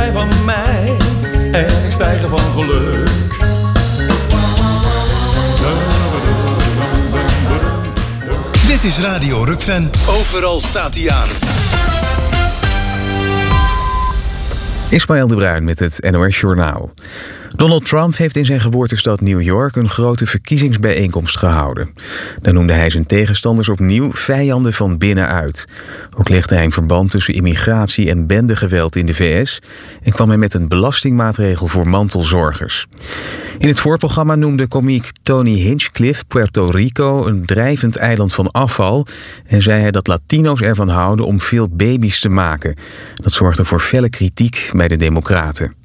jij van mij en ik stijgen van geluk. Dit is Radio Rukven. Overal staat hij aan. Ismaël de Bruin met het NOS Journaal. Donald Trump heeft in zijn geboortestad New York een grote verkiezingsbijeenkomst gehouden. Daar noemde hij zijn tegenstanders opnieuw vijanden van binnenuit. Ook legde hij een verband tussen immigratie en bendegeweld in de VS en kwam hij met een belastingmaatregel voor mantelzorgers. In het voorprogramma noemde komiek Tony Hinchcliffe Puerto Rico een drijvend eiland van afval en zei hij dat Latino's ervan houden om veel baby's te maken. Dat zorgde voor felle kritiek bij de Democraten.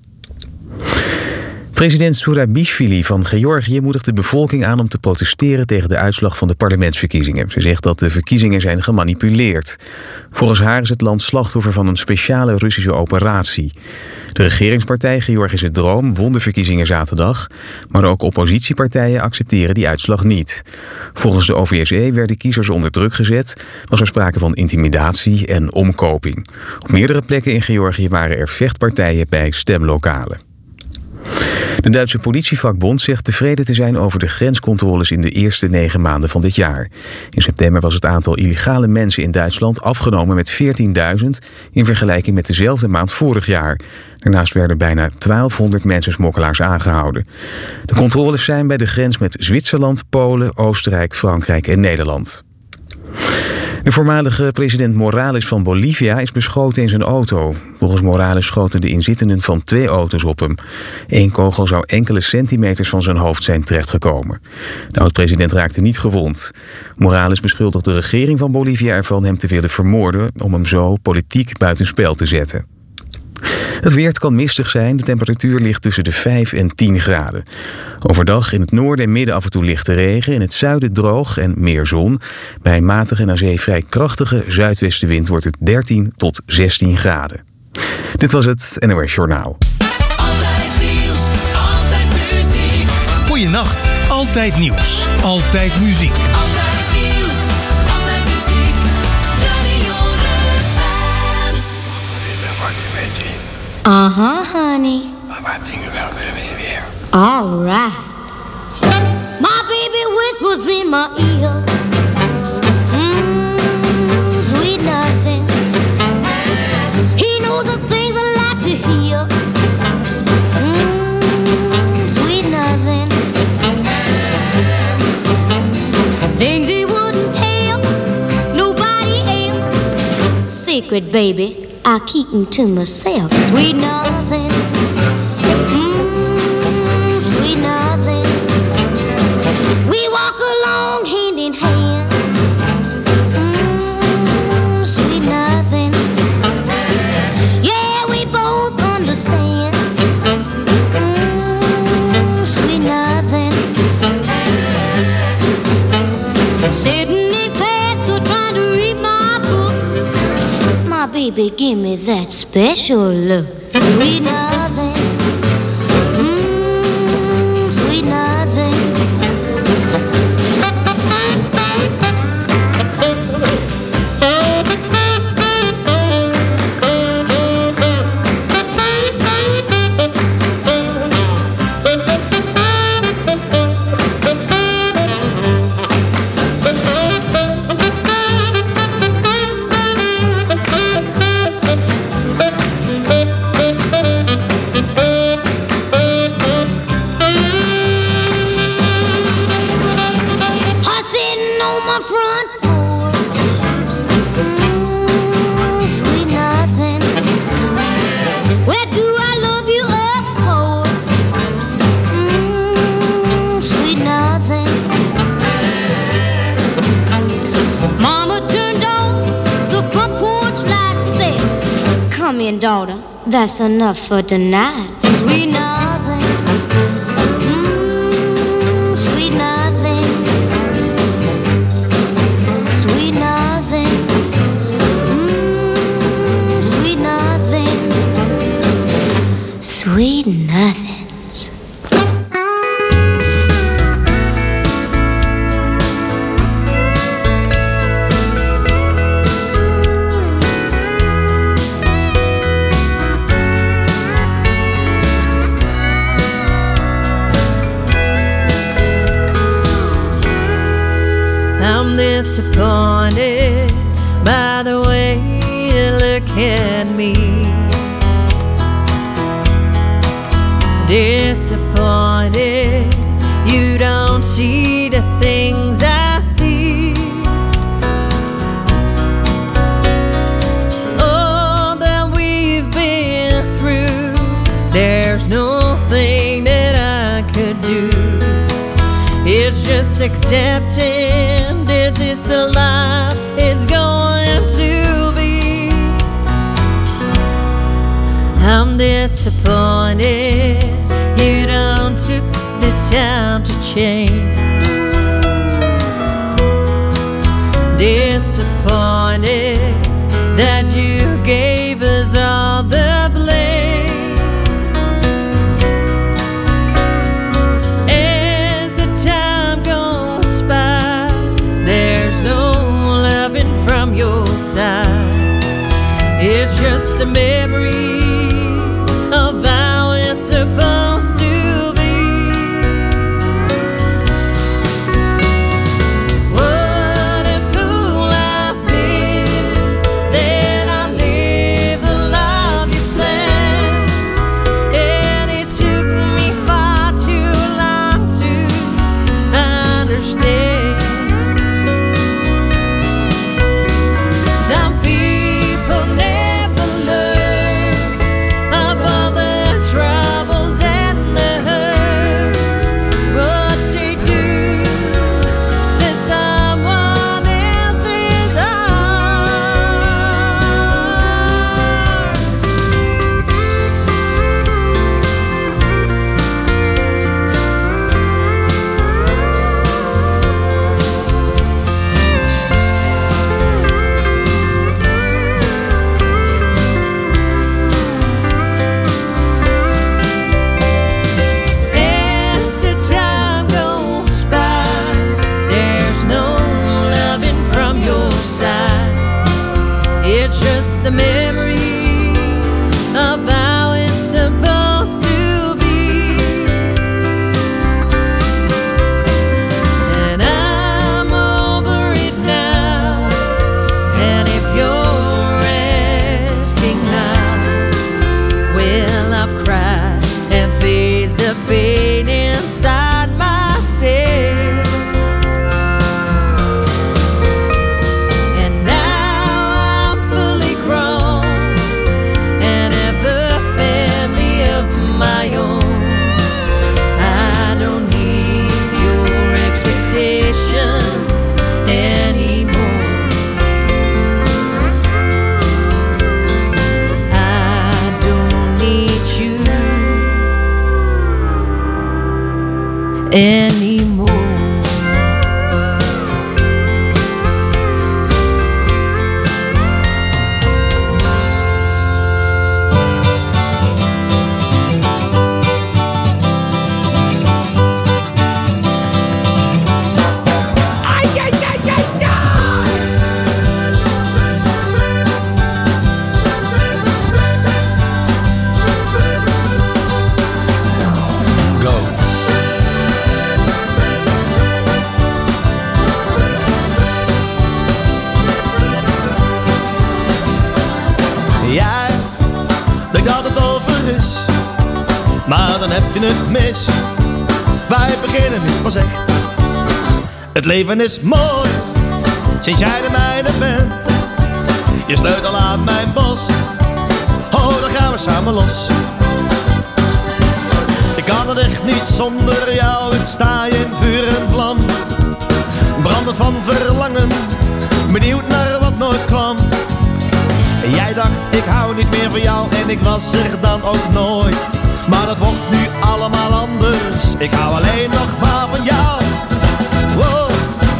President Zurabishvili van Georgië moedigt de bevolking aan om te protesteren tegen de uitslag van de parlementsverkiezingen. Ze zegt dat de verkiezingen zijn gemanipuleerd. Volgens haar is het land slachtoffer van een speciale Russische operatie. De regeringspartij Georgische Droom won de verkiezingen zaterdag, maar ook oppositiepartijen accepteren die uitslag niet. Volgens de OVSE werden kiezers onder druk gezet, was er sprake van intimidatie en omkoping. Op meerdere plekken in Georgië waren er vechtpartijen bij stemlokalen. De Duitse politievakbond zegt tevreden te zijn over de grenscontroles in de eerste 9 maanden van dit jaar. In september was het aantal illegale mensen in Duitsland afgenomen met 14.000 in vergelijking met dezelfde maand vorig jaar. Daarnaast werden bijna 1200 mensensmokkelaars aangehouden. De controles zijn bij de grens met Zwitserland, Polen, Oostenrijk, Frankrijk en Nederland. De voormalige president Morales van Bolivia is beschoten in zijn auto. Volgens Morales schoten de inzittenden van 2 auto's op hem. 1 kogel zou enkele centimeters van zijn hoofd zijn terechtgekomen. De oud-president raakte niet gewond. Morales beschuldigt de regering van Bolivia ervan hem te willen vermoorden om hem zo politiek buitenspel te zetten. Het weer kan mistig zijn. De temperatuur ligt tussen de 5 en 10 graden. Overdag in het noorden en midden af en toe lichte regen. In het zuiden droog en meer zon. Bij een matige en aan zee vrij krachtige zuidwestenwind wordt het 13 tot 16 graden. Dit was het NOS Journaal. Altijd nieuws, altijd muziek. Goeienacht. Altijd nieuws. Altijd muziek. Altijd nieuws, altijd muziek. Radio Rukven. Honey. All right. My baby whispers in my ear. Sweet nothing. He knows the things I like to hear. Sweet nothing. Things he wouldn't tell nobody else. Secret, baby, I keep them to myself. Sweet nothing. Sweet nothing. We walk along hand in hand. Sweet nothing. Yeah, we both understand. Sweet nothing. Sitting in class or trying to read my book. My baby, give me that special look. Sweet nothing. Sweet nothing. Daughter, that's enough for tonight. Sweet nothing. Sweet nothing. Sweet nothing. Sweet nothing. Sweet nothings. disappointed by the way you look at me. Disappointed you don't see the things I see. All that we've been through, there's nothing that I could do. It's just accepting this is the life it's going to be. I'm disappointed you don't took the time to change. Disappointed that you gave us all the blame. As the time goes by, there's no loving from your side. It's just a memory of how it's supposed to be. What a fool I've been that I lived the life you planned, and it took me far too long to understand. Some people never learn of all the troubles and the hurts, what they do to someone else's heart. As the time goes by, there's no loving from your side. It's just the memory of how it's supposed to be. And I'm over it now. And if you're asking how, well, I've cried and faced the pain inside myself. And now I'm fully grown and have a family of my own. I don't need your expectations anymore. I don't need you anymore. Go. Jij denkt dat het over is, maar dan heb je het mis. Wij beginnen nu pas echt. Het leven is mooi, sinds jij de mijne bent. Je sleutel aan mijn bos, oh dan gaan we samen los. Ik kan het echt niet zonder jou, ik sta je in vuur en vlam. Brandend van verlangen, benieuwd naar wat nooit kwam. En jij dacht ik hou niet meer van jou en ik was er dan ook nooit. Maar dat wordt nu allemaal anders, ik hou alleen nog maar van jou. Wow.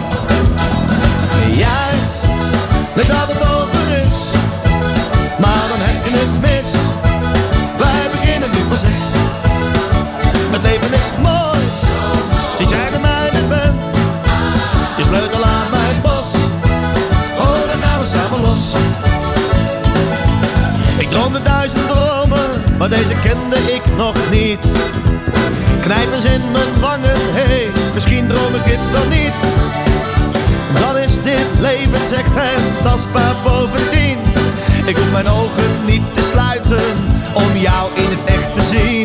En jij denkt dat het over is, maar dan heb je het mis. Wij beginnen nu pas echt. Het leven is mooi, sinds jij de mijne bent. Je sleutel aan mijn bos, oh dan gaan we samen los. Ik droomde 1000 dromen, maar deze kende ik nog niet. Knijpens in mijn wangen, hey, misschien droom ik dit wel niet. Dan is dit leven, zegt hij, tastbaar bovendien. Ik hoef mijn ogen niet te sluiten om jou in het echt te zien.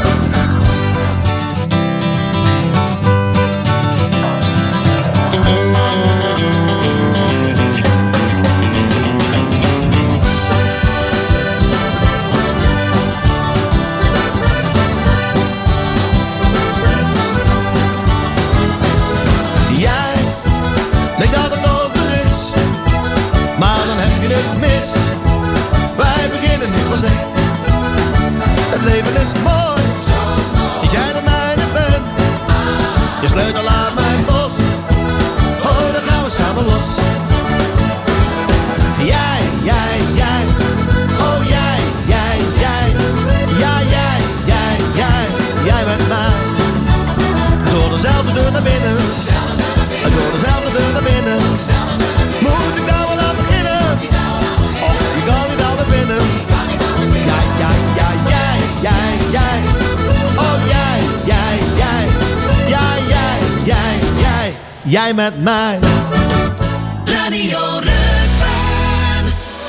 Het leven is mooi, als jij de mijne bent. Je sleutel aan mijn bos, oh dan gaan we samen los. Jij, jij, jij, oh jij, jij, jij. Ja, jij, jij, jij, jij met mij. Door dezelfde deur naar binnen, door dezelfde deur naar binnen. Moet ik daar wel aan beginnen? Oh, je kan niet al naar binnen. Ja, ja, ja, jij, jij, jij. Oh, jij, jij, jij. Ja, jij, jij, jij. Jij met mij. Radio Rukven.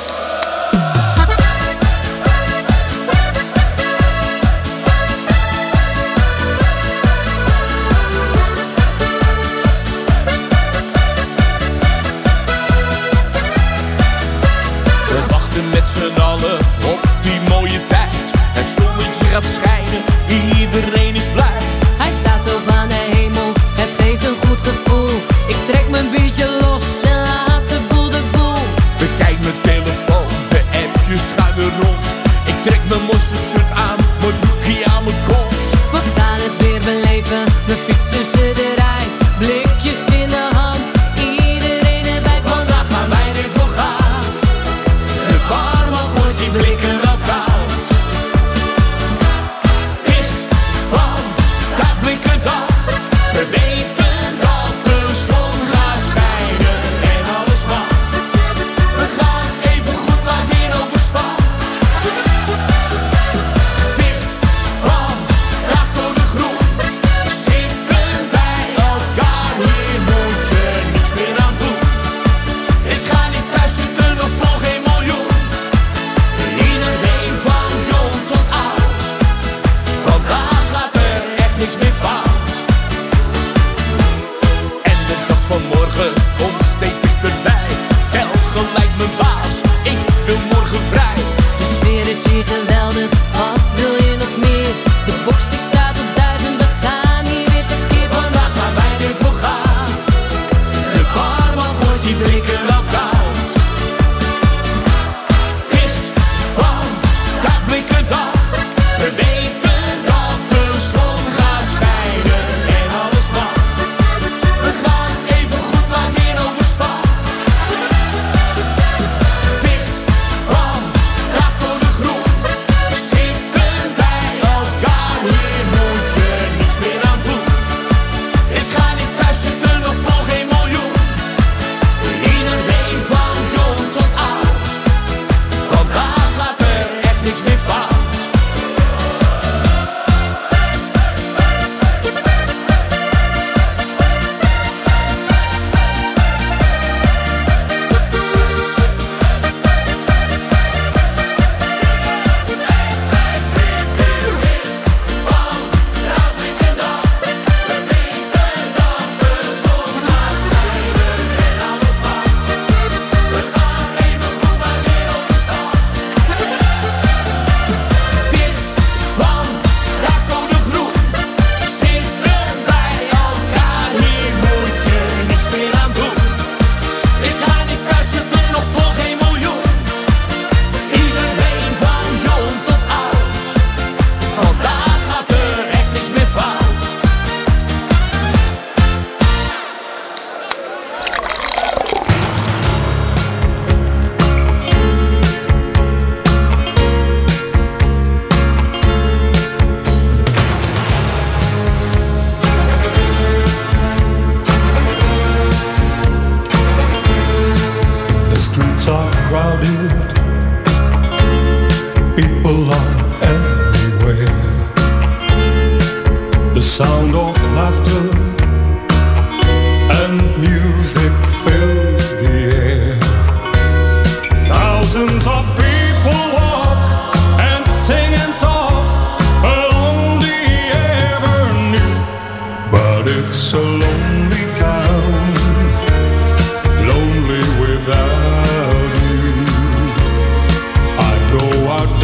We wachten met z'n allen op die mooie tijd. Het zonnetje gaat schijnen, iedereen is blij. Hij staat hoog aan de hemel, het geeft een goed gevoel. Ik trek mijn biertje los en laat de boel. Bekijk mijn telefoon, de appjes schuiven rond. Ik trek mijn mooiste shirt aan, mijn broekje aan mijn kont. We gaan het weer beleven, mijn fiets tussen de rij. Blikjes in de hand, iedereen erbij. Vandaag gaan wij er voor gaat. De barman gooit die blikken wel koud. Is vandaag blikkendag. We weten dat de zon gaat schijnen en alles mag. We gaan even goed maar weer overstag. Het is vandaag door de groen. Zitten bij elkaar, hier moet je niks meer aan doen. Ik ga niet thuis zitten, nog vol geen miljoen. Iedereen van jong tot oud. Vandaag gaat er echt niks meer fout. En de dag van morgen komt steeds dichterbij. Tel gelijk mijn baas, ik wil morgen vrij. De sfeer is hier geweldig, wat wil je nog meer? De box die staat op 1000, we gaan hier weer tekeer. Vandaag gaan wij er voor gaat. De barman gooit die blikken wel koud. Is vandaag blikkendag. We weten dat de zon gaat schijnen en alles mag. We gaan even goed maar weer overstag. Het is vandaag door de groen. We zitten bij elkaar, hier moet je niks meer aan doen. Ik ga niet thuis zitten, nog vol geen miljoen. Iedereen van jong tot oud. Vandaag gaat er echt niks meer fout. The streets are crowded, people are everywhere. The sound of laughter and music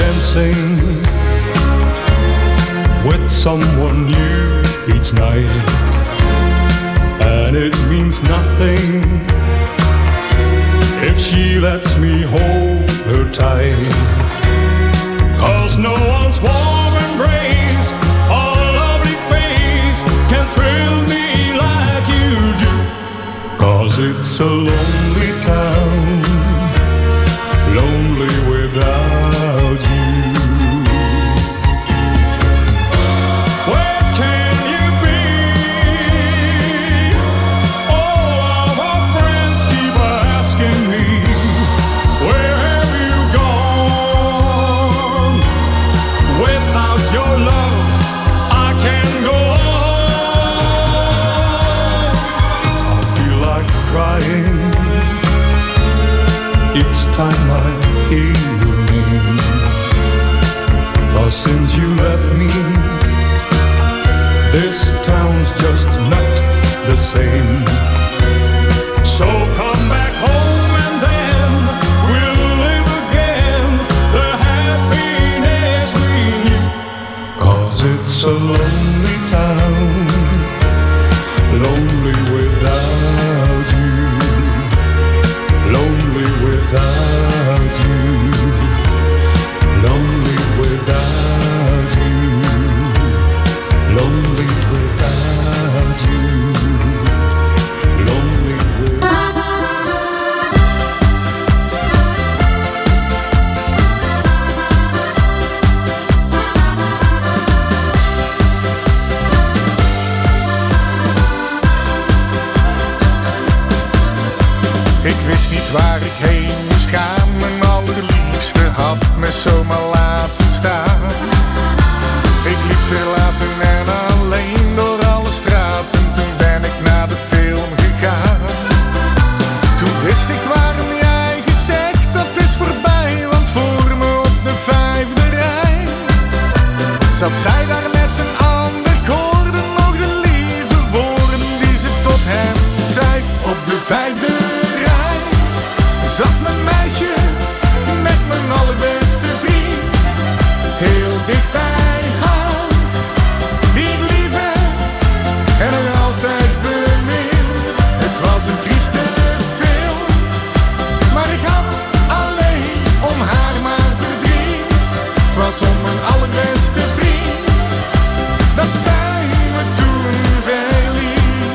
dancing with someone new each night, and it means nothing if she lets me hold her tight. 'Cause no one's warm embrace or lovely face can thrill me like you do. 'Cause it's a lonely town, lonely without you. Where can you be? All of our friends keep asking me, where have you gone? Without your love, I can't go on. I feel like crying each time I hear your name. But since you left me, this town's just not the same. So come back home and then we'll live again the happiness we knew. 'Cause it's a lonely town, lonely without you, lonely without you, lonely without you, lonely without you, lonely without Ik wist niet waar ik heen moest gaan. Mijn allerliefste had me zomaar laten staan. Ik liep verlaten en alleen door alle straten. Toen ben ik naar de film gegaan. Toen wist ik waarom jij gezegd dat is voorbij. Want voor me op de 5e rij zat zij daar met een ander. Ik hoorde nog de lieve woorden die ze tot hem zei. Op de 5e rij zat mijn meisje met mijn allerbeste vriend. Heel dicht bij haar, die ik lief heb en er altijd bemin. Het was een trieste film, maar ik had alleen om haar maar verdriet. Het was om mijn allerbeste vriend, dat zij me toen verliet.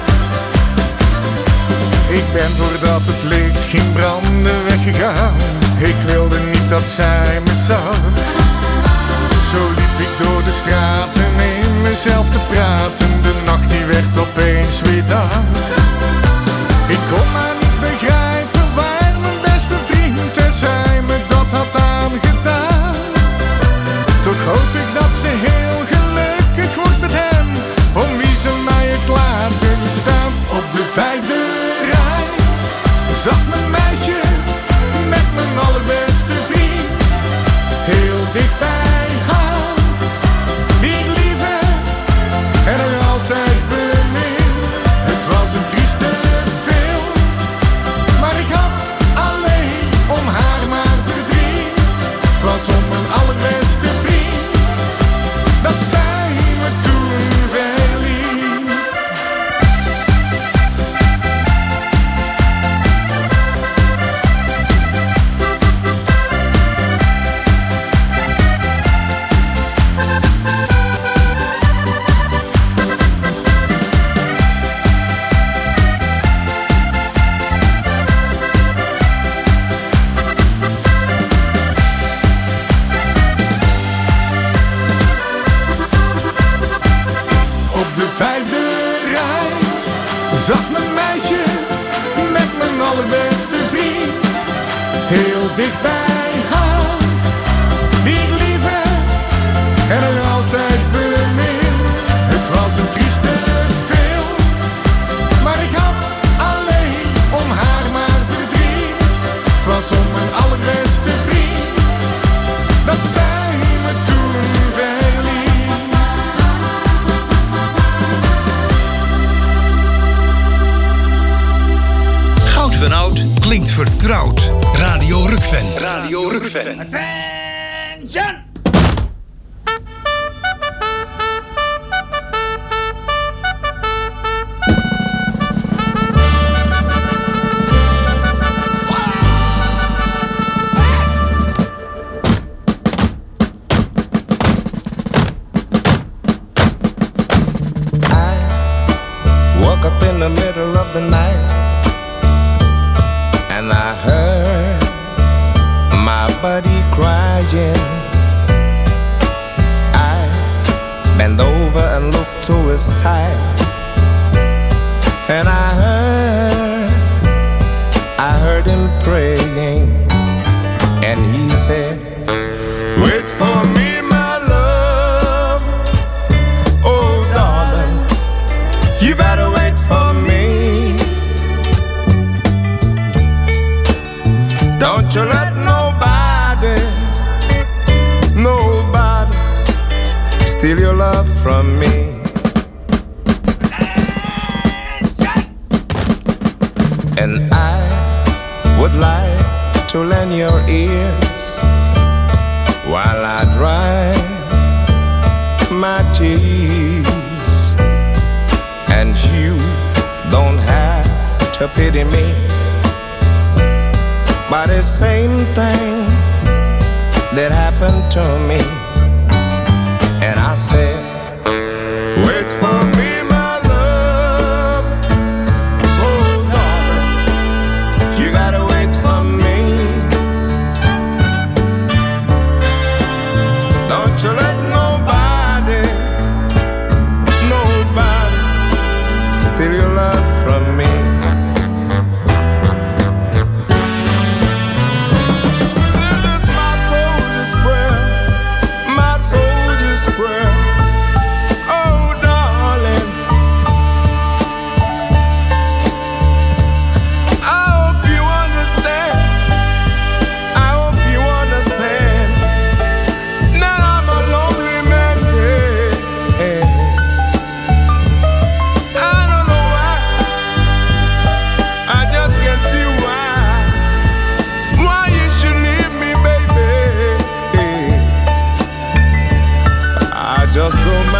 Ik ben voordat het licht ging branden weggegaan. Ik wilde niet dat zij me zag. Zo liep ik door de straten in mezelf te praten. De nacht die werd opeens weer dag. Ik kon maar niet begrijpen waar mijn beste vriend en zij me dat had aangedaan. Toch hoop ik dat ze heel gelukkig wordt met hem, om wie ze mij heeft laten staan. Op de 5e rij zat mijn meisje met mijn allerbeste vriend. Heel dicht bij haar, die ik lief heb en er altijd bemin. Het was een trieste film, maar ik had alleen om haar maar verdriet. Het was om mijn allerbeste vriend, dat zij me toen verliet. Op de 5e rij zat mijn meisje met mijn allerbeste vriend. Heel dicht bij haar, die ik lief heb en er altijd bemin. Het was een trieste film, maar ik had alleen om haar maar verdriet. Het was om mijn allerbeste vriend, dat zij me toen verliet. Goud van Oud klinkt vertrouwd. Radio Rukven. Radio Rukven. Advance Attention! Up in the middle of the night, and I heard my buddy crying. I bent over and looked to his side, and I heard him praying, and he said, "Wait for me, my love, oh darling, you better wait for me. Don't you let nobody steal your love from me." And I would like to lend your ears while I dry my tears, and you don't have to pity me, but the same thing that happened to me. And I said, "Wait for me, my love, oh darling, you gotta wait for me. Don't you let nobody steal your love from me." This is my soldier's prayer, my soldier's prayer. Oh darling, I hope you understand, I hope you understand that I'm a lonely man, yeah. I don't know why, I just can't see why you should leave me, baby. I just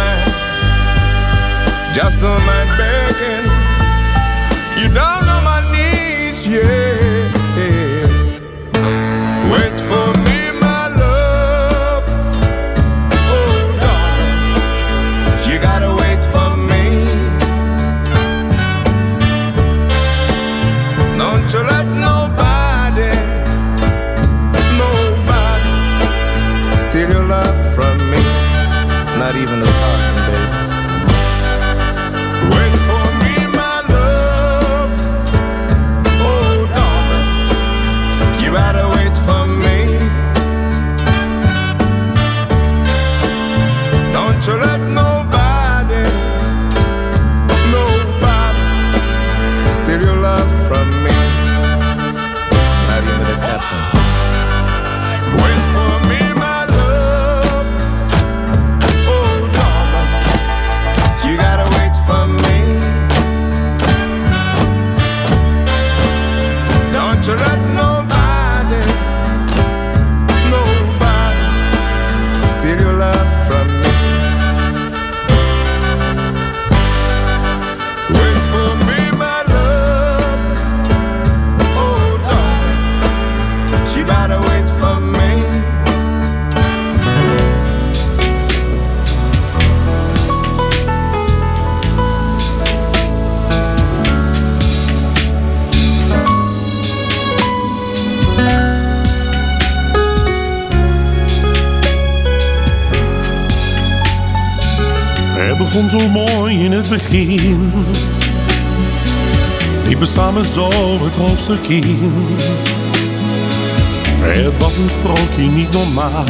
don't mind begging you down on my knees, yeah. Wait for me, my love, oh darling, you gotta wait for me. Don't you let nobody steal your love from me, not even the sergeant, baby. Wait for me, my love, oh darling, you gotta wait for me. Don't you let nobody steal your love from me, not even the captain. Wait for me, my love, oh darling, you gotta wait for me. Don't you let nobody steal your love from me. Wait for me, my love, oh darling, you gotta wait for me. Het begon zo mooi in het begin, liepen samen zo het hoofdstuk in. Het was een sprookje, niet normaal,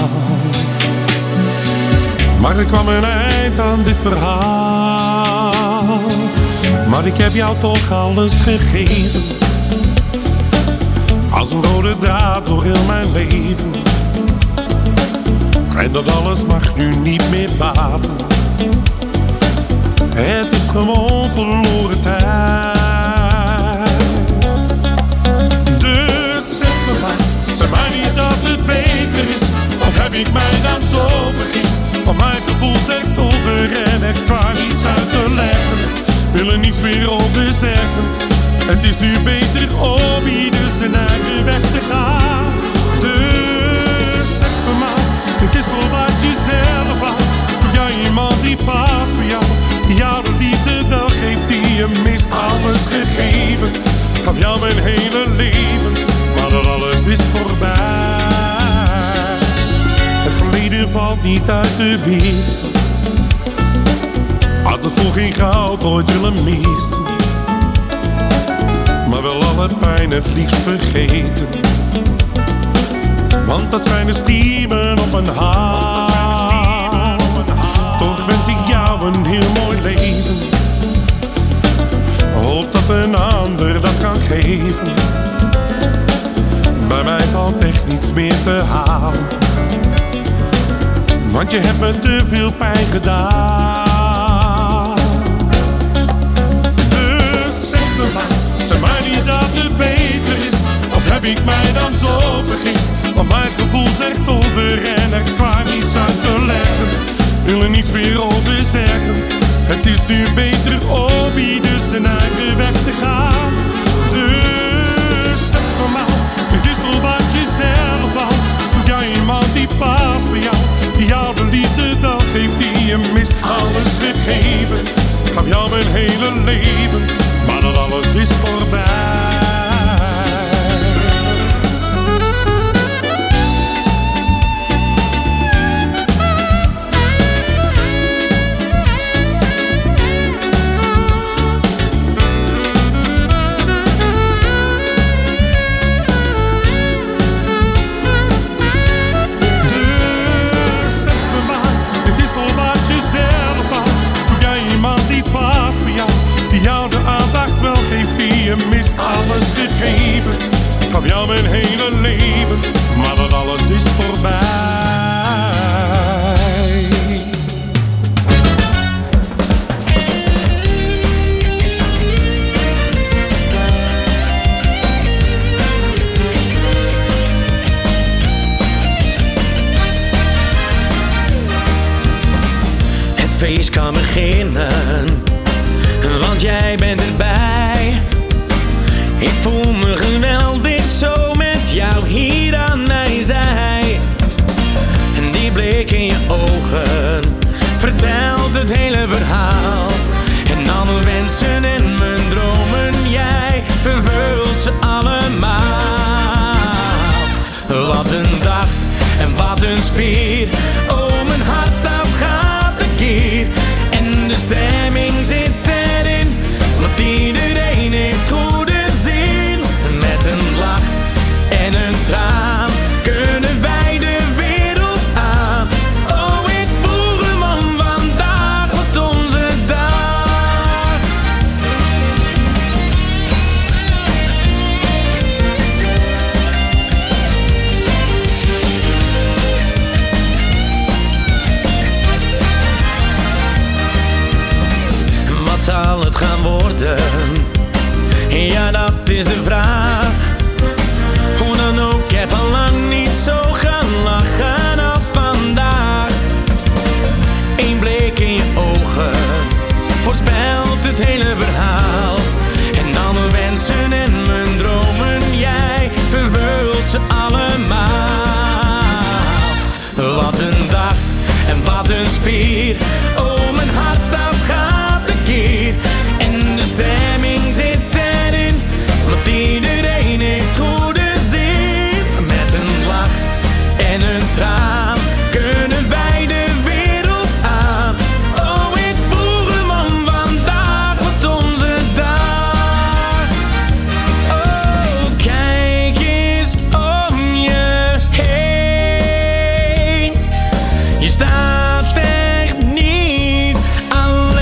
maar er kwam een eind aan dit verhaal. Maar ik heb jou toch alles gegeven, als een rode draad door heel mijn leven. En dat alles mag nu niet meer baten. Het is gewoon verloren tijd. Dus zeg me maar niet dat het beter is, of heb heb ik mij dan zo vergist? Want mijn gevoel zegt over en echt waar niets uit te leggen. Wil er niets meer over zeggen. Het is nu beter om ieder zijn eigen weg te gaan. Dus zeg me maar, het is wel wat je zelf wou. Zoek jij iemand die past bij jou, die jou de liefde wel geeft, die je mist, alles gegeven. Gaf jou mijn hele leven, maar dat alles is voorbij. Het verleden valt niet uit te wissen. Had het vol geen goud ooit willen missen, maar wel alle pijn het liefst vergeten. Want dat zijn de stiemen op een haar. Toch wens ik jou een heel mooi leven. Hoop dat een ander dat kan geven. Bij mij valt echt niets meer te halen, want je hebt me te veel pijn gedaan. Dus zeg me maar, zeg mij niet dat het beter is. Of heb ik mij dan zo vergist? Want mijn gevoel zegt over en echt waar niets uit te leggen. Wil er niets meer over zeggen. Het is nu beter om ieder zijn eigen weg te gaan. Dus zeg me maar, het is wel wat je zelf wou. Zoek jij iemand die past bij jou, die jou de liefde wel geeft, die je mist, alles gegeven. Gaf jou mijn hele leven, maar dat alles is voorbij. Mist, alles gegeven. Gaf jou mijn hele leven, maar dat alles is voorbij. Het feest kan beginnen, want jij bent erbij. Ik voel me geweldig zo met jou hier aan mijn zij. En die blik in je ogen vertelt het hele verhaal. En alle wensen en mijn dromen, jij vervult ze allemaal. Wat een dag en wat een sfeer. Oh, mijn hart dat gaat tekeer. En de stemming zit erin, want iedereen heeft goede zin. Met een lach en een traan kunnen wij de wereld aan. Oh, ik voel hem, man, vandaag wordt onze dag. Wat zal het gaan worden? Ja, dat is de vraag. Hoe dan ook, ik heb al lang niet zo gaan lachen als vandaag. Eén blik in je ogen voorspelt het hele verhaal. En alle wensen en mijn dromen, jij vervult ze allemaal. Wat een dag en wat een sfeer. Oh, mijn hart dat gaat tekeer. En de stemming zit erin, want iedereen heeft goede zin. Met een lach en een traan kunnen wij de wereld aan. Oh, ik voel hem, man, vandaag wordt onze dag. Oh, kijk eens om je heen. Je staat echt niet alleen.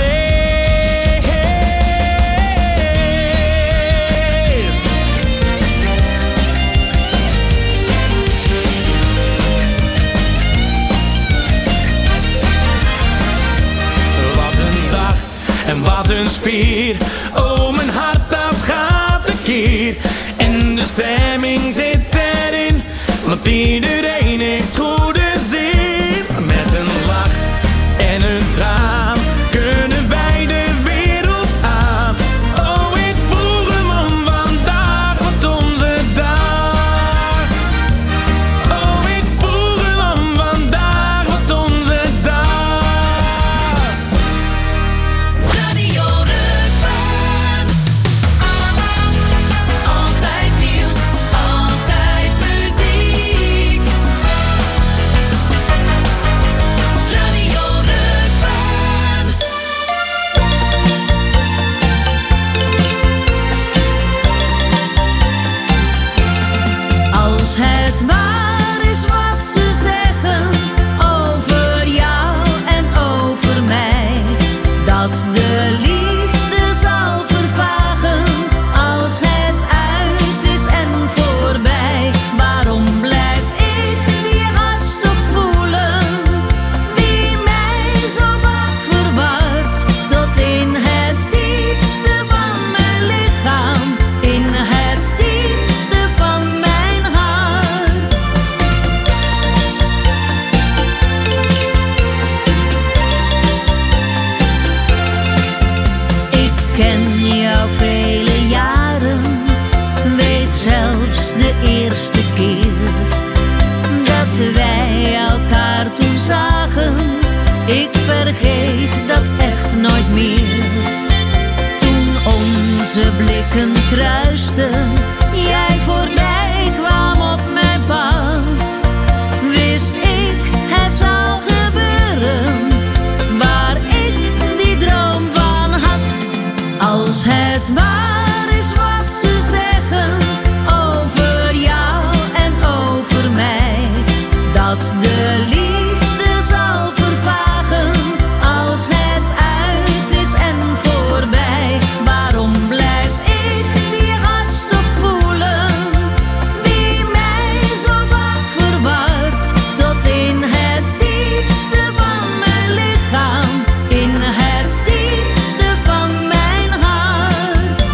Wat een dag en wat een sfeer. Oh, mijn hart dat gaat tekeer. En de stemming zit erin, want iedereen heeft goede zin. Ik vergeet dat echt nooit meer. Toen onze blikken kruisten, jij voorbij kwam op mijn pad, wist ik het zal gebeuren waar ik die droom van had. Als het waar is wat ze zeggen over jou en over mij, dat de liefde zal vervagen als het uit is en voorbij. Waarom blijf ik die hartstocht voelen die mij zo vaak verwart, tot in het diepste van mijn lichaam, in het diepste van mijn hart.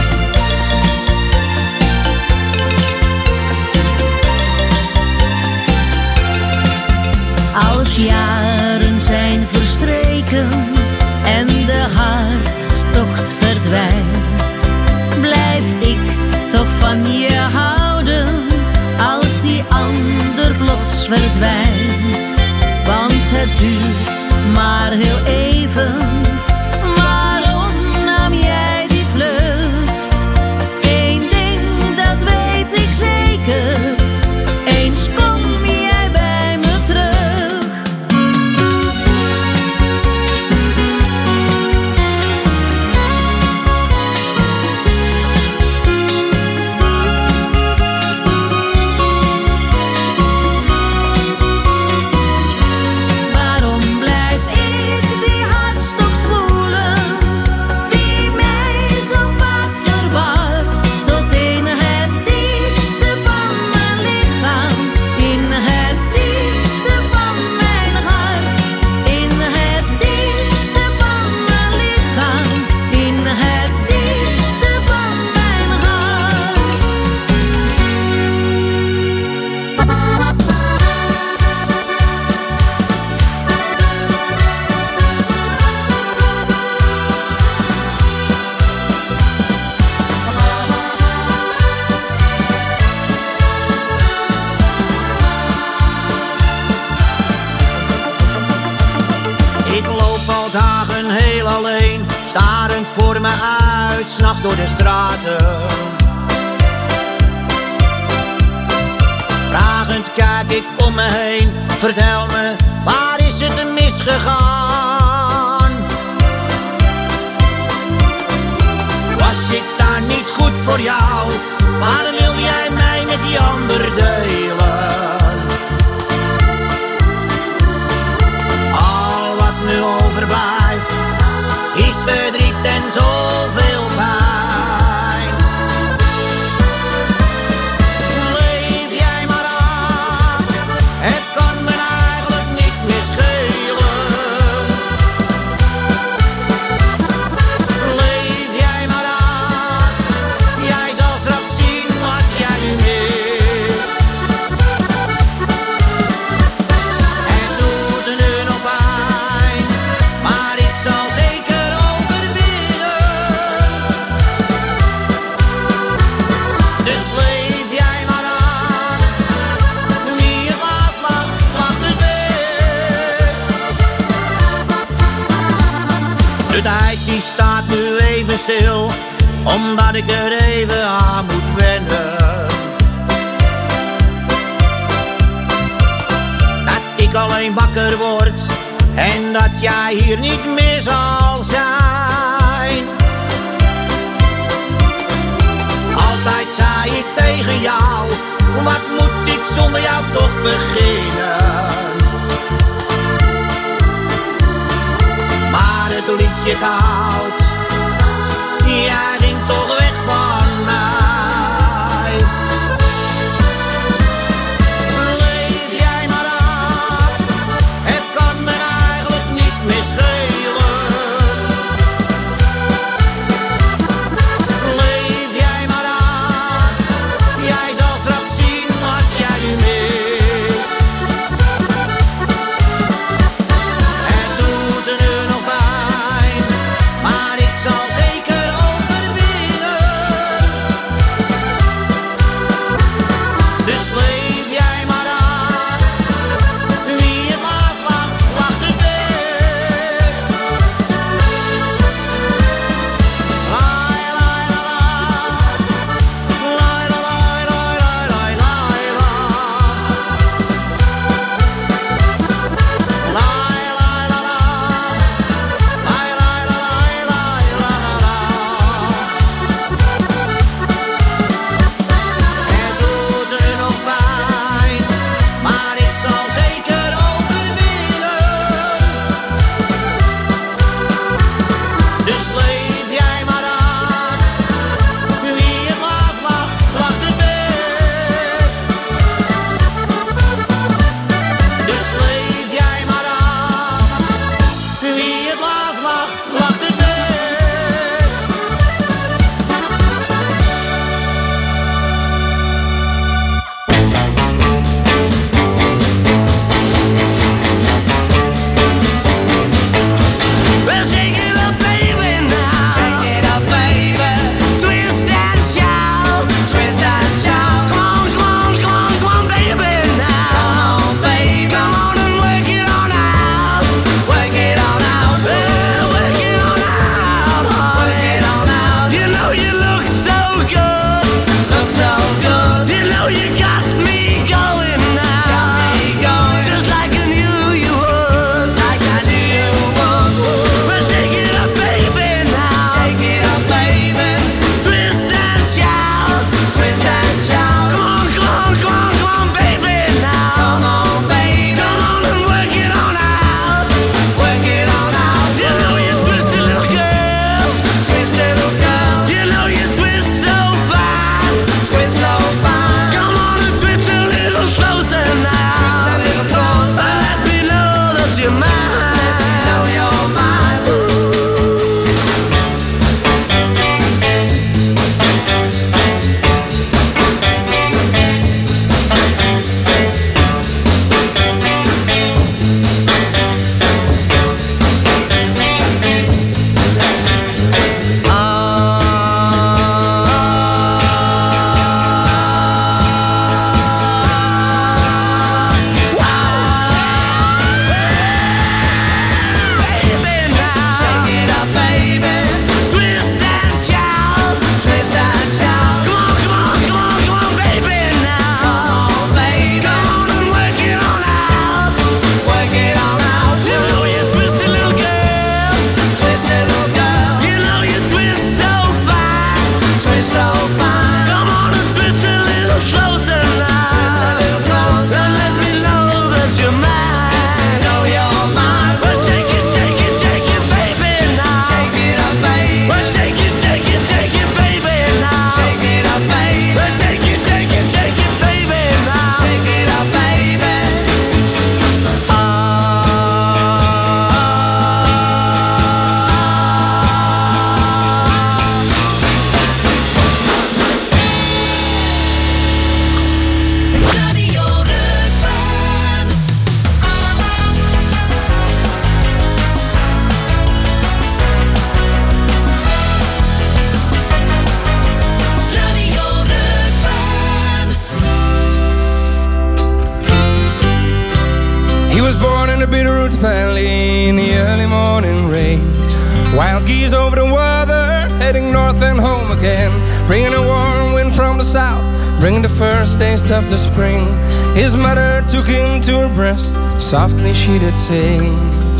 Als jaren zijn verstreken en de hartstocht verdwijnt, blijf ik toch van je houden als die ander plots verdwijnt. Want het duurt maar heel even. Waarom nam jij die vlucht? Eén ding, dat weet ik zeker. Eens kom jij bij me terug. Waarom blijf ik die hartstocht voelen die mij zo vaak verwart, tot in het diepste van mijn lichaam, in het diepste van mijn hart, in het diepste van mijn lichaam, in het diepste van mijn hart. Ik loop al dagen heel alleen, starend voor me uit, 's nachts door de straten. Vragend kijk ik om me heen, vertel me, waar is het misgegaan? Was ik daar niet goed voor jou? Waarom wil jij mij met die ander delen? Al wat nu overblijft is verdriet en zoveel pijn. Leef jij maar aan, het kan me eigenlijk niets meer schelen. Leef jij maar aan, jij zal straks zien wat jij nu mist. Het doet nu nog pijn, maar ik zal zeker overwinnen. Dus leef jij maar aan, wie het laatst lacht, lacht het best. De tijd die staat nu even stil, omdat ik er even aan moet wennen. Dat ik alleen wakker word en dat jij hier niet meer zal zijn. Altijd zei ik tegen jou, wat moet ik zonder jou toch beginnen? Maar het liedje koud, jij ging toch weg van mij. Leef jij maar aan, het kan me eigenlijk niets meer schelen. Leef jij maar aan, jij zal straks zien wat jij nu mist. Het doet er nu nog pijn, maar valley in the early morning rain. Wild geese over the water, heading north and home again, bringing a warm wind from the south, bringing the first taste of the spring. His mother took him to her breast, softly she did sing.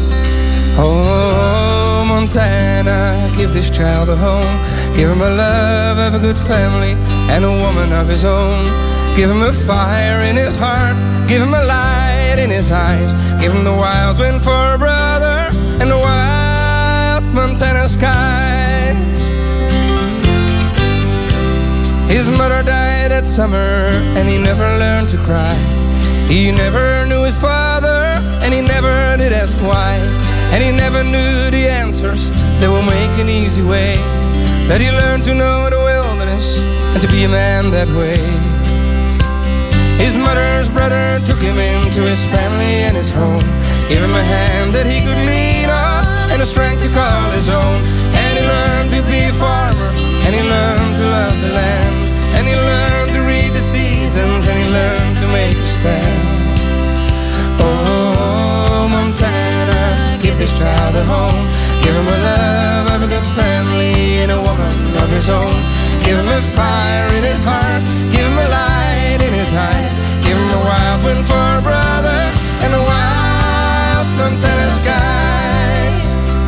Oh, Montana, give this child a home. Give him a love of a good family and a woman of his own. Give him a fire in his heart, give him a light in his eyes. Give him the wild wind for a brother and the wild Montana skies. His mother died that summer and he never learned to cry. He never knew his father and he never did ask why. And he never knew the answers that will make an easy way. But he learned to know the wilderness and to be a man that way. His mother's brother took him into his family and his home, gave him a hand that he could lean on and a strength to call his own. And he learned to be a farmer, and he learned to love the land, and he learned to read the seasons, and he learned to make a stand. Oh, Montana, give this child a home. Give him a love of a good family and a woman of his own. Give him a fire in his heart, give him a light in his eyes. Give him a wild wind for a brother and a wild Montana skies.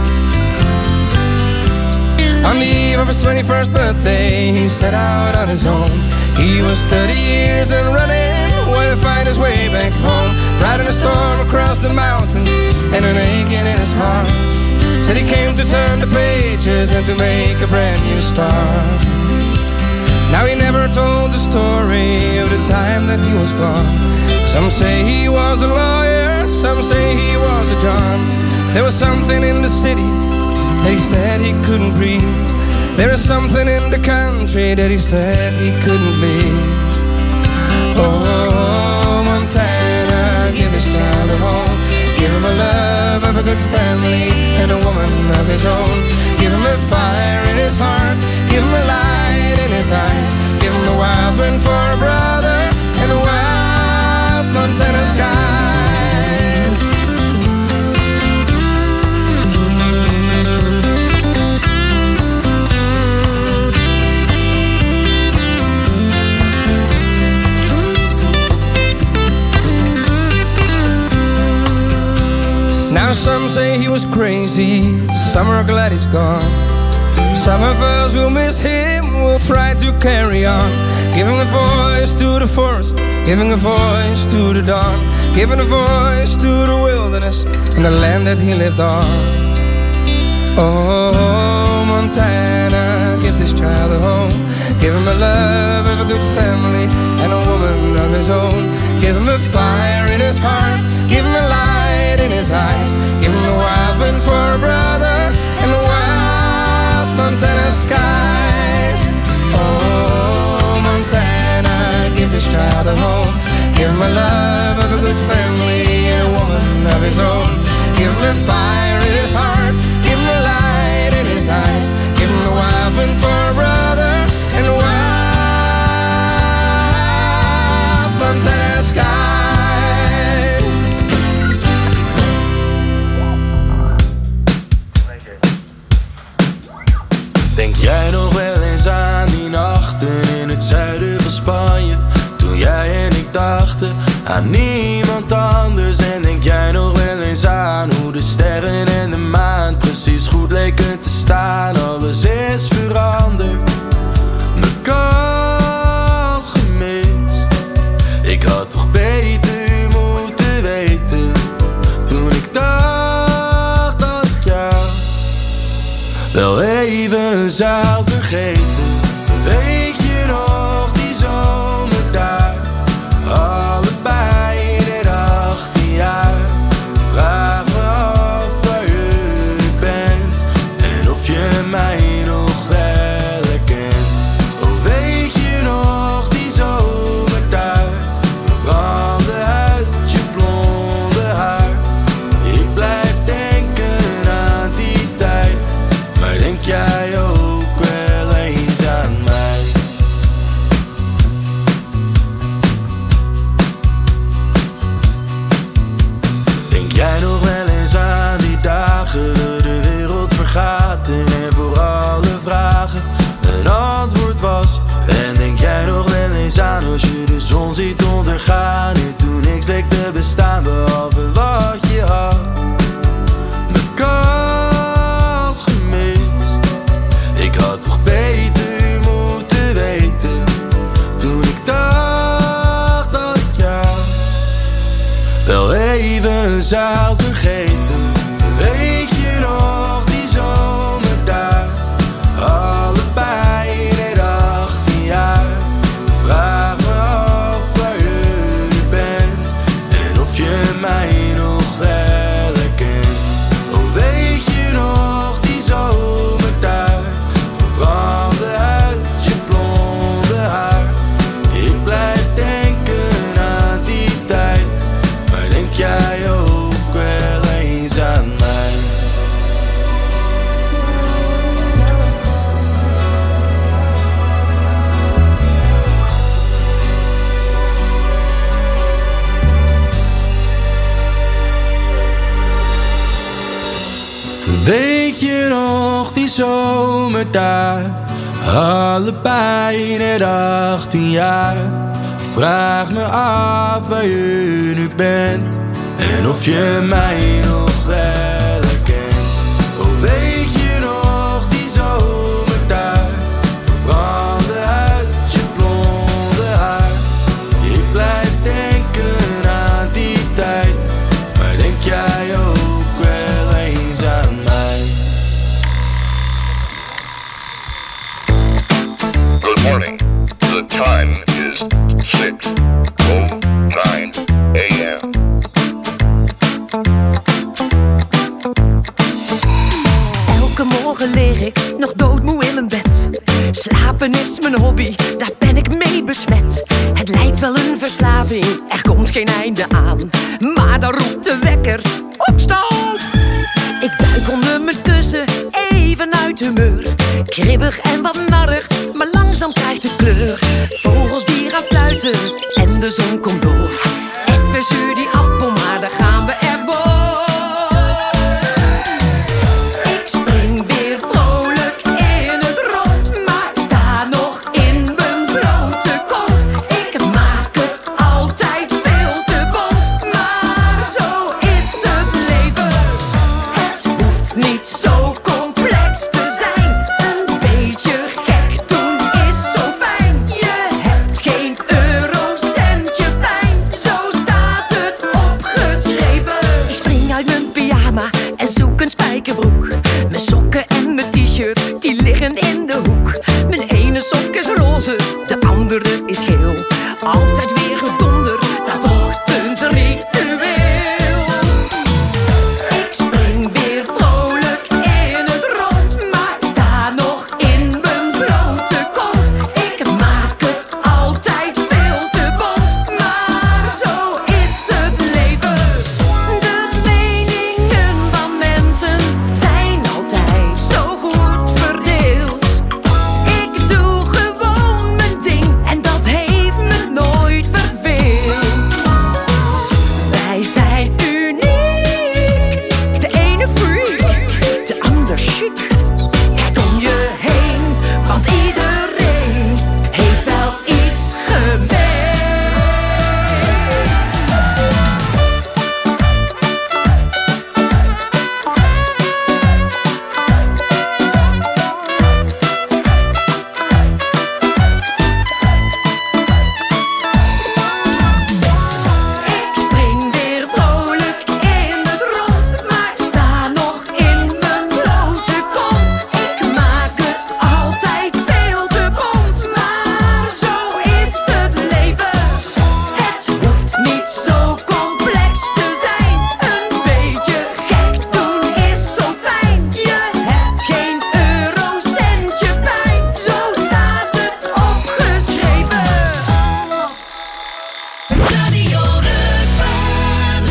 On the eve of his 21st birthday, he set out on his own. He was 30 years and running, wanted to find his way back home. Riding a storm across the mountains and an aching in his heart. Said he came to turn the pages and to make a brand new start. Now he never told the story of the time that he was gone. Some say he was a lawyer, some say he was a John. There was something in the city that he said he couldn't breathe. There is something in the country that he said he couldn't leave. Oh, Montana, give his child a home. Give him a love of a good family and a woman of his own. Give him a fire in his heart, give him a light in his eyes. Give him a wild wind for a brother and a wild Montana skies. Now some say he was crazy, some are glad he's gone. Some of us will miss him, we'll try to carry on. Giving a voice to the forest, giving a voice to the dawn, giving a voice to the wilderness and the land that he lived on. Oh, Montana, give this child a home. Give him a love of a good family and a woman of his own. Give him a fire in his heart, give him a light in his eyes. Give him a wild wind for a brother and a wild Montana skies. Oh, Montana, give this child a home. Give him a love of a good family and a woman of his own. Give him a fire in his heart, give him a light in his eyes. Give him a wild wind for a brother and a wild Montana skies. Denk jij nog wel eens aan die nachten in het zuiden van Spanje, toen jij en ik dachten aan niemand anders? En denk jij nog wel eens aan hoe de sterren en de maan precies goed leken te staan? Alles is veranderd, mijn kans gemist. Ik had toch beter moeten weten toen ik dacht dat ik jou wel even zou vergeten. Weet je nog die zomer daar, allebei in het 18 jaar. Vraag me af waar je bent en of je mij nog wel herkent. Oh, weet je nog die zomer daar, brandde uit je blonde haar. Ik blijf denken aan die tijd, maar denk jij ook wel eens aan vergeten. Weet je nog die zomerdag? Allebei net 18 jaar. Vraag me af waar je nu bent en of je mij nog wel herkent. Oh, weet je nog die zomerdag? Verbrandde uit je blonde haar. Ik blijf denken aan die tijd, maar denk jij ook wel eens aan mij? Weet je nog die zomerdag? Allebei net 18 jaar. Vraag me af waar je nu bent en of je mij nog wel herkent. Oh, weet je nog die zomerdag? Verbrandde uit je blonde haar. Ik blijf denken aan die tijd, maar denk jij ook wel eens aan mij? Good morning. The time is 6:09 a.m. Elke morgen leer ik nog doodmoe in mijn bed. Slapen is mijn hobby, daar ben ik mee besmet. Het lijkt wel een verslaving, er komt geen einde aan. Maar dan roept de wekker, opstaan! Ik duik onder me kussen, even uit humeur. Kribbig en wat narrig, maar langzaam krijgt het kleur. Vogels die gaan fluiten en de zon komt door. Even zuur die appel, maar daar gaan we ervoor. Ik spring weer vrolijk in het rond, maar sta nog in mijn blote kont. Ik maak het altijd veel te bont, maar zo is het leven. Het hoeft niet zo complex te zijn. Een beetje gek doen is zo fijn. Je hebt geen eurocentje pijn, zo staat het opgeschreven. Ik spring uit mijn pyjama en zoek een spijkerbroek. Mijn sokken en mijn t-shirt, die liggen in de hoek. Mijn ene sok is roze, de andere is geel. Altijd weer gedonder, dat ochtendritueel. Ik spring weer vrolijk in het rond, maar sta nog in mijn blote kont. Ik maak het altijd veel te bont, maar zo is het leven. De meningen van mensen zijn altijd zo goed verdeeld. Ik doe gewoon mijn ding en dat heeft me nooit verveeld. Wij zijn uniek, de ene freak, de ander chic. Kijk om je heen, want iedereen heeft wel iets gemeen. Ik spring weer vrolijk in het rond, maar sta nog in mijn blote kont. Ik maak het altijd veel te bont, maar zo is het leven. Het hoeft niet zo complex te zijn. Een beetje gek doen is zo fijn. Je hebt geen eurocentje pijn, zo staat het opgeschreven. Radio Rukven.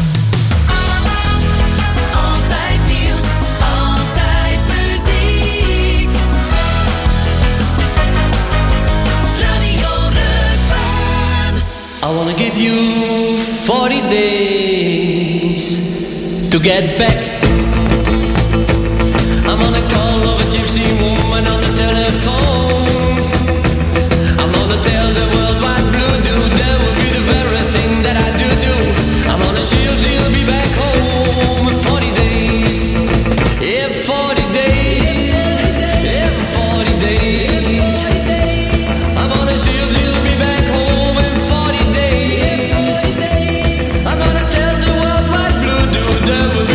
Altijd nieuws, altijd muziek. Radio Rukven. I wanna give you 40 days to get back. I'm on a call of a gypsy woman on the telephone. I'm gonna tell the world wide blue do that will be the very thing that I do. I'm gonna she'll be back home in 40 days. Yeah, 40 days. Yeah, 40 days. I'm gonna she'll be back home in 40 days. I'm gonna tell the world wide blue do that will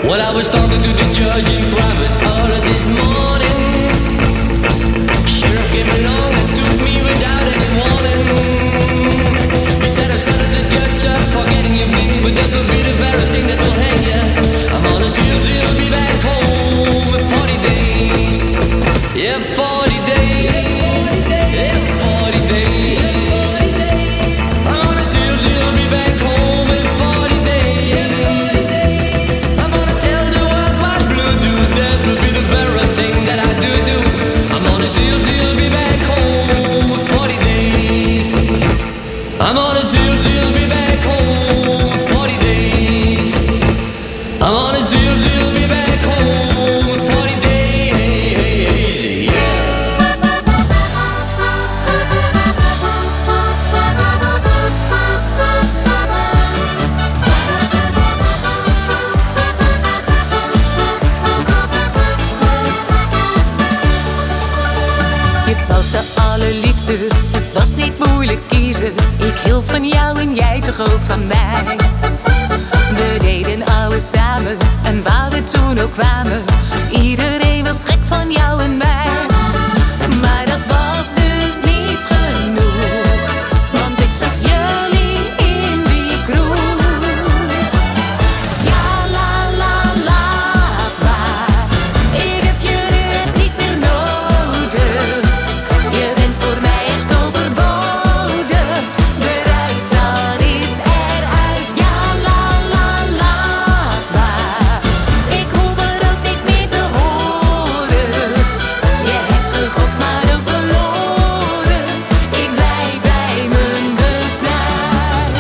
Well, I was talking to the judge in private early this morning. Sheriff came along and took me without any warning. He said, I've started the judge up for getting you beat, but that will be the very thing that will hang ya. I'm on a shield till be back home in 40 days. Yeah, 40 days. Yeah, 40 days. I'm on a shield till be back home in 40 days. I'm gonna tell the world what blue do. That will be the very thing that I do. I'm on a shield till be back home in 40 days. I'm on a shield till be back home in 40 days. I'm on a shield till be back home in 40 days. Yeah. Je was de allerliefste, het was niet moeilijk kiezen. Ik hield van jou en jij toch ook van mij. We deden alles samen en waar we toen ook kwamen. Iedereen was gek van jou en mij. Maar dat was dus niet genoeg, want ik zag jullie in die kroeg. Ja, la la laat maar, ik heb je nu echt niet meer nodig. Je bent voor mij echt overbodig. Eruit, dat is eruit. Ja, la la laat maar, ik hoef er ook niet meer te horen. Je hebt gegokt maar ook verloren. Ik blijf bij mijn besluit.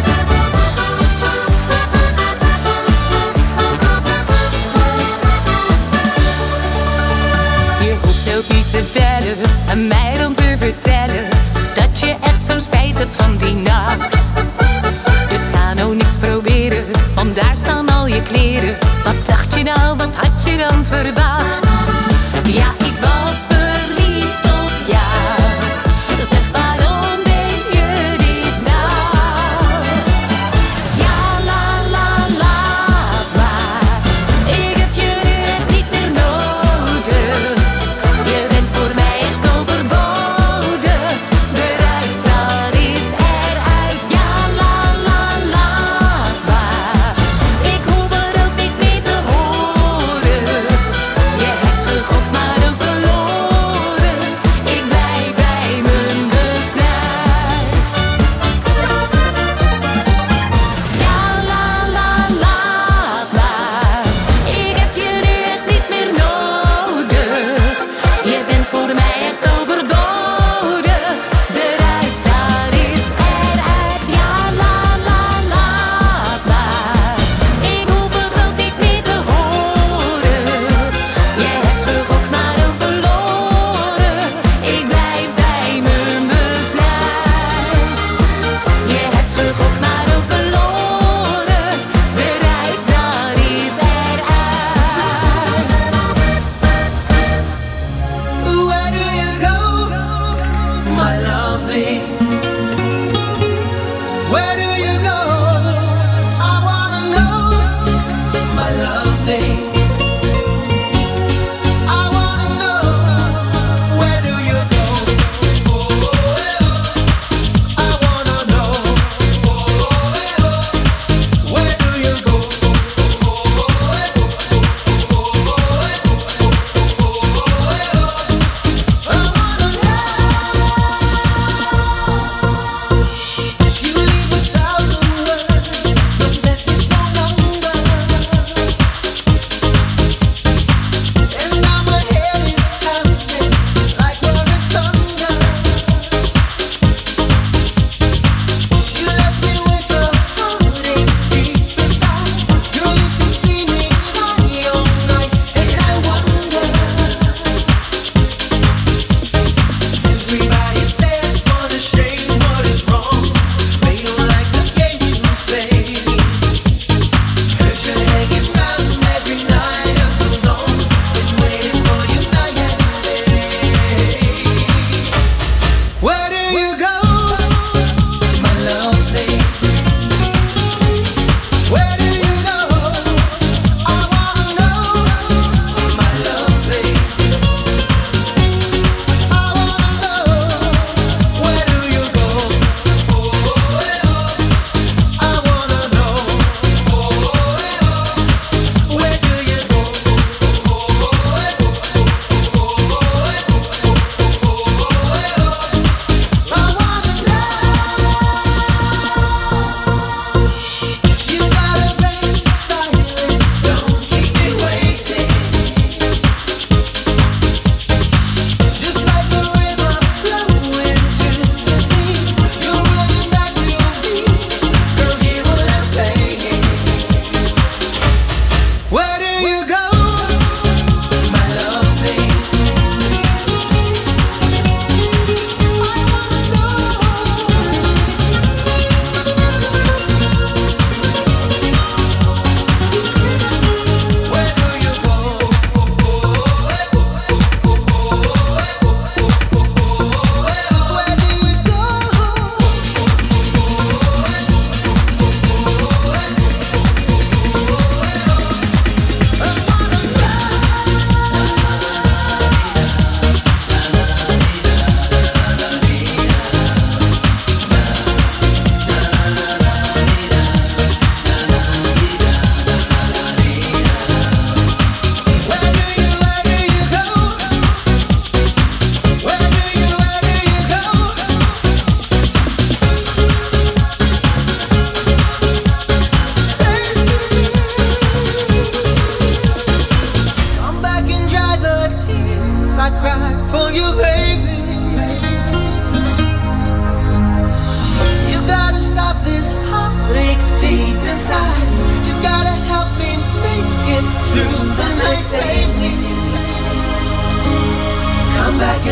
Je hoeft ook niet te bellen en mij dan te vertellen dat je echt zo'n spijt hebt van die nacht. Dus ga nou niks proberen, want daar staan al je kleren. Wat dacht je nou, wat had je dan verwacht? Ja, ik was verliefd op jou. Zeg, waarom deed je dit nou? Ja, la la laat maar, ik heb je nu echt niet meer nodig. Je bent voor mij echt overbodig. Eruit, dat is eruit. Ja, la la laat maar, ik hoef er ook niet meer te horen.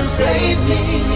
save me.